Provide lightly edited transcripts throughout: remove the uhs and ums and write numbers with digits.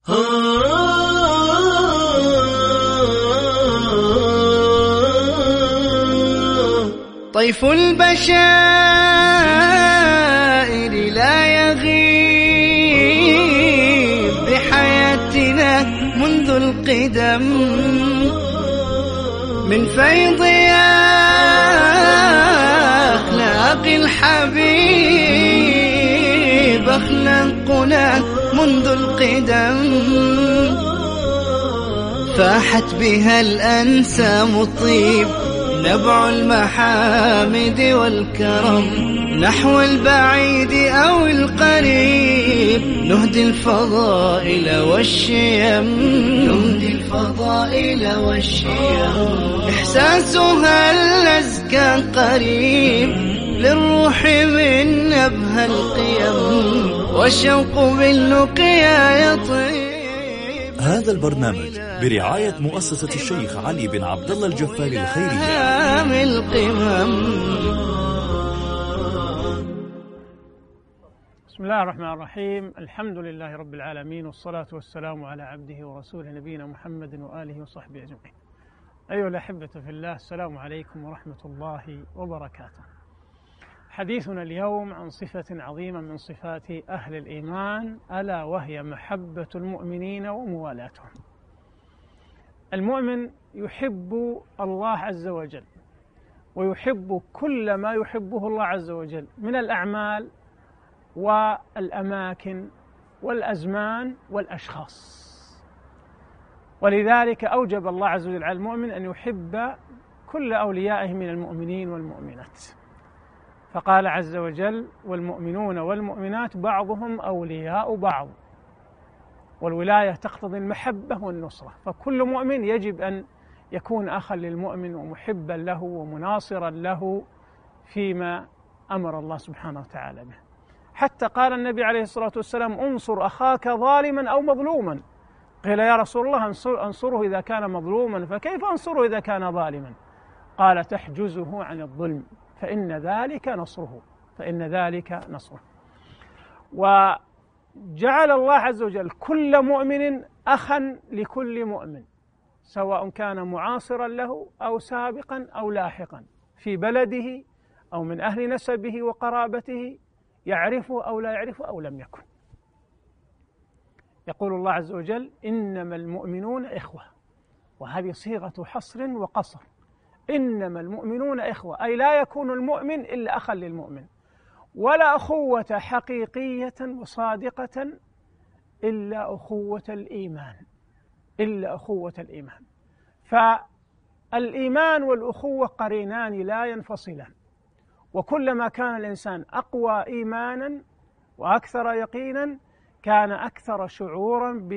طيف البشائر لا يغيب بحياتنا منذ القدم، من فيض أخلاق الحبيب أخلاقنا منذ القدم، فاحت بها الأنسام الطيب نبع المحامد والكرم، نحو البعيد أو القريب نهدي الفضائل والشيم، نهدي الفضائل والشيم، إحساسها الأزكى قريب للروح من نبه القيم، والشوق باللقيا يطيب. هذا البرنامج برعاية مؤسسة الشيخ علي بن عبد الله الجفاري الخيرية. بسم الله الرحمن الرحيم، الحمد لله رب العالمين، والصلاة والسلام على عبده ورسوله نبينا محمد وآله وصحبه أجمعين. أيها الأحبة في الله، السلام عليكم ورحمة الله وبركاته. حديثنا اليوم عن صفة عظيمة من صفات أهل الإيمان، ألا وهي محبة المؤمنين وموالاتهم. المؤمن يحب الله عز وجل، ويحب كل ما يحبه الله عز وجل من الأعمال والأماكن والأزمان والأشخاص، ولذلك أوجب الله عز وجل على المؤمن أن يحب كل أوليائه من المؤمنين والمؤمنات، فقال عز وجل: والمؤمنون والمؤمنات بعضهم أولياء بعض، والولاية تقتضي المحبة والنصرة، فكل مؤمن يجب أن يكون أخا للمؤمن ومحبا له ومناصرا له فيما أمر الله سبحانه وتعالى به. حتى قال النبي عليه الصلاة والسلام: انصر أخاك ظالما أو مظلوما. قيل: يا رسول الله أنصره إذا كان مظلوما، فكيف أنصره إذا كان ظالما؟ قال: تحجزه عن الظلم فإن ذلك نصره، فإن ذلك نصره. وجعل الله عز وجل كل مؤمن أخا لكل مؤمن، سواء كان معاصرا له أو سابقا أو لاحقا، في بلده أو من أهل نسبه وقرابته، يعرفه أو لا يعرفه أو لم يكن. يقول الله عز وجل: إنما المؤمنون إخوة، وهذه صيغة حصر وقصر. إنما المؤمنون إخوة، أي لا يكون المؤمن إلا أخا للمؤمن، ولا أخوة حقيقية وصادقة إلا أخوة الإيمان، إلا أخوة الإيمان. فالإيمان والأخوة قرينان لا ينفصلان، وكلما كان الإنسان أقوى إيمانا وأكثر يقينا كان أكثر شعورا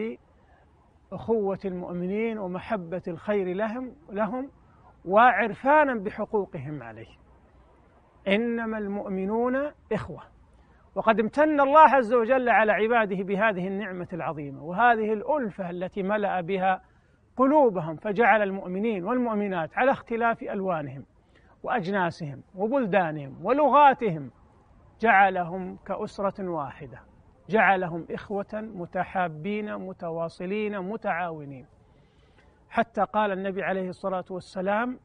بأخوة المؤمنين ومحبة الخير لهم وعرفانا بحقوقهم عليه. إنما المؤمنون إخوة. وقد امتن الله عز وجل على عباده بهذه النعمة العظيمة وهذه الألفة التي ملأ بها قلوبهم، فجعل المؤمنين والمؤمنات على اختلاف ألوانهم وأجناسهم وبلدانهم ولغاتهم، جعلهم كأسرة واحدة، جعلهم إخوة متحابين متواصلين متعاونين. حتى قال النبي عليه الصلاة والسلام: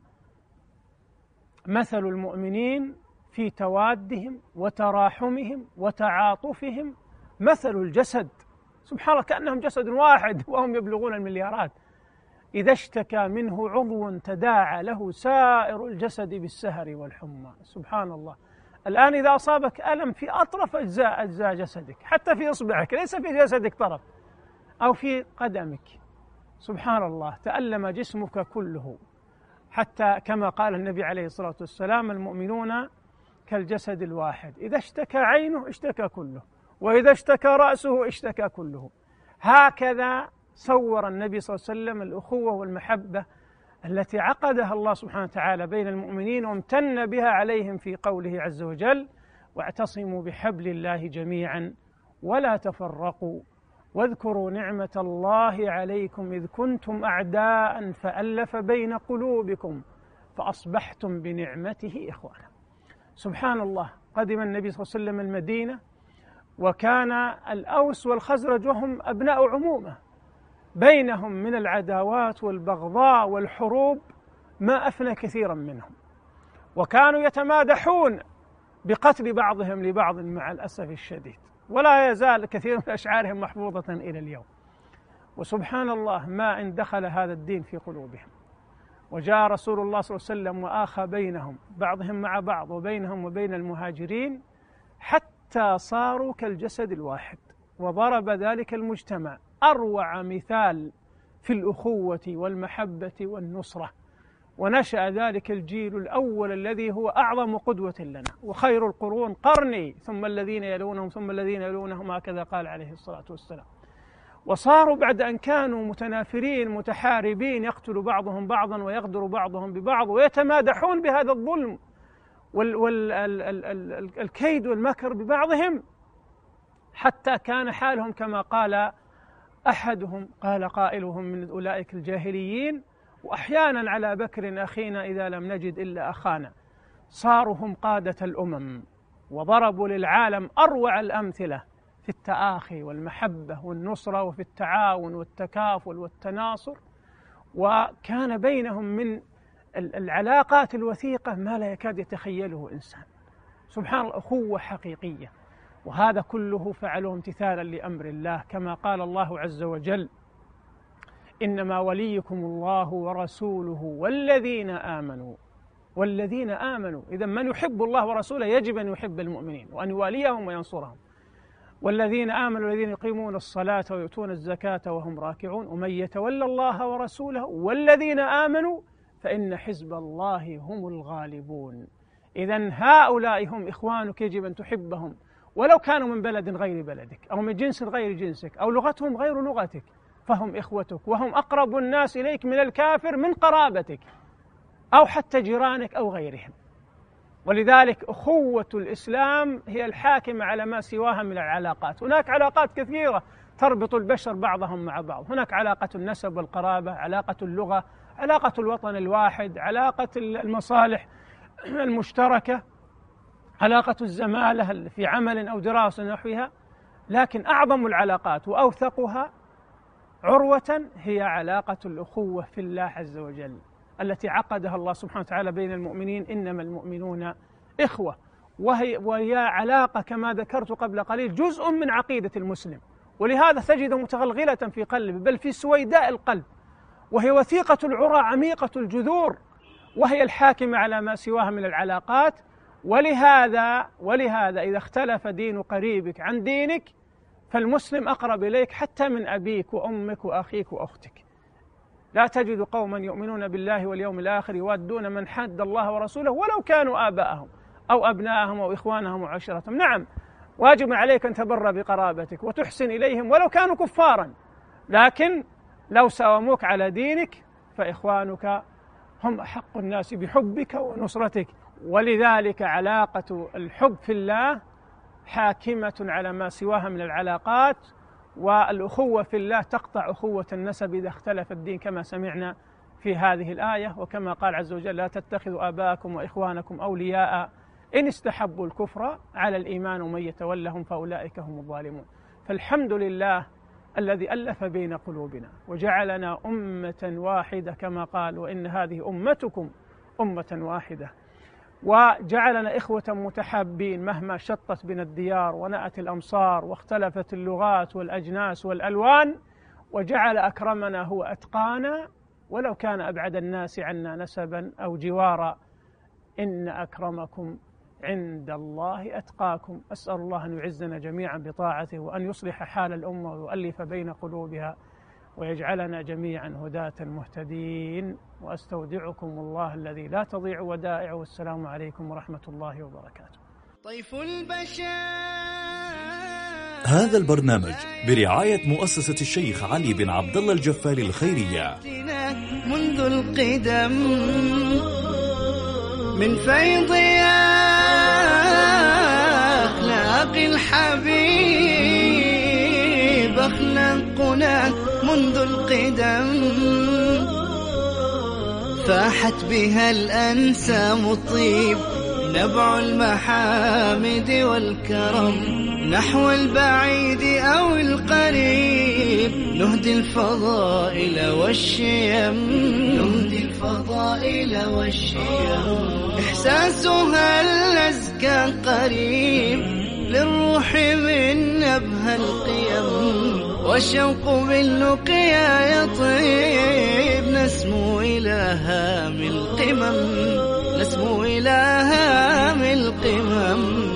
مثل المؤمنين في توادهم وتراحمهم وتعاطفهم مثل الجسد. سبحان الله، كأنهم جسد واحد وهم يبلغون المليارات. إذا اشتكى منه عضو تداعى له سائر الجسد بالسهر والحمى. سبحان الله. الآن إذا أصابك ألم في أطرف أجزاء جسدك، حتى في إصبعك، ليس في جسدك طرف، أو في قدمك، سبحان الله، تألم جسمك كله. حتى كما قال النبي عليه الصلاة والسلام: المؤمنون كالجسد الواحد، إذا اشتكى عينه اشتكى كله، وإذا اشتكى رأسه اشتكى كله. هكذا صور النبي صلى الله عليه وسلم الأخوة والمحبة التي عقدها الله سبحانه وتعالى بين المؤمنين، وامتن بها عليهم في قوله عز وجل: واعتصموا بحبل الله جميعا ولا تفرقوا واذكروا نعمة الله عليكم إذ كنتم أعداء فألف بين قلوبكم فأصبحتم بنعمته إخوانا. سبحان الله. قدم النبي صلى الله عليه وسلم المدينة، وكان الأوس والخزرج وهم أبناء عمومة، بينهم من العداوات والبغضاء والحروب ما أفنى كثيرا منهم، وكانوا يتمادحون بقتل بعضهم لبعض مع الأسف الشديد، ولا يزال كثير من أشعارهم محفوظة إلى اليوم. وسبحان الله ما إن دخل هذا الدين في قلوبهم، وجاء رسول الله صلى الله عليه وسلم وآخى بينهم بعضهم مع بعض وبينهم وبين المهاجرين حتى صاروا كالجسد الواحد، وضرب ذلك المجتمع أروع مثال في الأخوة والمحبة والنصرة، ونشأ ذلك الجيل الأول الذي هو أعظم قدوة لنا، وخير القرون قرني ثم الذين يلونهم ثم الذين يلونهم، هكذا قال عليه الصلاة والسلام. وصاروا بعد أن كانوا متنافرين متحاربين يقتل بعضهم بعضا ويغدر بعضهم ببعض ويتمادحون بهذا الظلم والكيد والمكر ببعضهم، حتى كان حالهم كما قال أحدهم، قال قائلهم من أولئك الجاهليين: وأحيانا على بكر أخينا إذا لم نجد إلا أخانا. صاروا هم قادة الأمم، وضربوا للعالم أروع الأمثلة في التآخي والمحبة والنصرة، وفي التعاون والتكافل والتناصر، وكان بينهم من العلاقات الوثيقة ما لا يكاد يتخيله إنسان. سبحان الله، أخوة حقيقية. وهذا كله فعلوا امتثالا لأمر الله، كما قال الله عز وجل: إنما وليكم الله ورسوله والذين آمنوا. والذين آمنوا، إذا من يحب الله ورسوله يجب أن يحب المؤمنين وأن يواليهم وينصرهم. والذين آمنوا الذين يقيمون الصلاة ويؤتون الزكاة وهم راكعون، ومن يتولى الله ورسوله والذين آمنوا فإن حزب الله هم الغالبون. إذن هؤلاء هم إخوانك، يجب أن تحبهم ولو كانوا من بلد غير بلدك أو من جنس غير جنسك أو لغتهم غير لغتك، فهم إخوتك، وهم أقرب الناس إليك من الكافر من قرابتك أو حتى جيرانك أو غيرهم. ولذلك أخوة الإسلام هي الحاكمة على ما سواها من العلاقات. هناك علاقات كثيرة تربط البشر بعضهم مع بعض، هناك علاقة النسب والقرابة، علاقة اللغة، علاقة الوطن الواحد، علاقة المصالح المشتركة، علاقة الزمالة في عمل أو دراسة نحوها. لكن أعظم العلاقات وأوثقها عروة هي علاقة الأخوة في الله عز وجل، التي عقدها الله سبحانه وتعالى بين المؤمنين: إنما المؤمنون إخوة. وهي علاقة كما ذكرت قبل قليل جزء من عقيدة المسلم، ولهذا تجد متغلغلة في قلبه بل في سويداء القلب، وهي وثيقة العرى عميقة الجذور، وهي الحاكمة على ما سواها من العلاقات. ولهذا إذا اختلف دين قريبك عن دينك فالمسلم أقرب إليك حتى من أبيك وأمك وأخيك وأختك. لا تجد قوما يؤمنون بالله واليوم الآخر يوادون من حاد الله ورسوله ولو كانوا آباءهم أو أبناءهم أو إخوانهم وعشيرتهم. نعم، واجب عليك أن تبر بقرابتك وتحسن إليهم ولو كانوا كفارا، لكن لو ساوموك على دينك فإخوانك هم أحق الناس بحبك ونصرتك. ولذلك علاقة الحب في الله حاكمة على ما سواها من العلاقات، والأخوة في الله تقطع أخوة النسب إذا اختلف الدين، كما سمعنا في هذه الآية، وكما قال عز وجل: لا تتخذوا آباءكم وإخوانكم أولياء إن استحبوا الكفر على الإيمان ومن يتولهم فأولئك هم الظالمون. فالحمد لله الذي ألف بين قلوبنا وجعلنا أمة واحدة، كما قال: وإن هذه أمتكم أمة واحدة، وجعلنا إخوة متحابين مهما شطت بنا الديار ونأت الأمصار واختلفت اللغات والأجناس والألوان، وجعل أكرمنا هو أتقانا ولو كان أبعد الناس عنا نسبا أو جوارا. إن أكرمكم عند الله أتقاكم. أسأل الله أن يعزنا جميعا بطاعته، وأن يصلح حال الأمة ويؤلف بين قلوبها، ويجعلنا جميعا هداة مهتدين. وأستودعكم الله الذي لا تضيع ودائعه. والسلام عليكم ورحمة الله وبركاته. طيف البشر. هذا البرنامج برعاية مؤسسة الشيخ علي بن عبد الله الجفاري الخيرية. منذ القدم من فيض أخلاق الحبيب أخلاقنا منذ القدم، فاحت بها الأنسام الطيب نبع المحامد والكرم. نحو البعيد أو القريب نهدي الفضائل والشيم، نهدي الفضائل والشيم. إحساسها الأزكى قريب للروح من نبه القيم، والشوق باللقيا يطيب. نسمو إلى هام القمم، نسمو إلى هام القمم.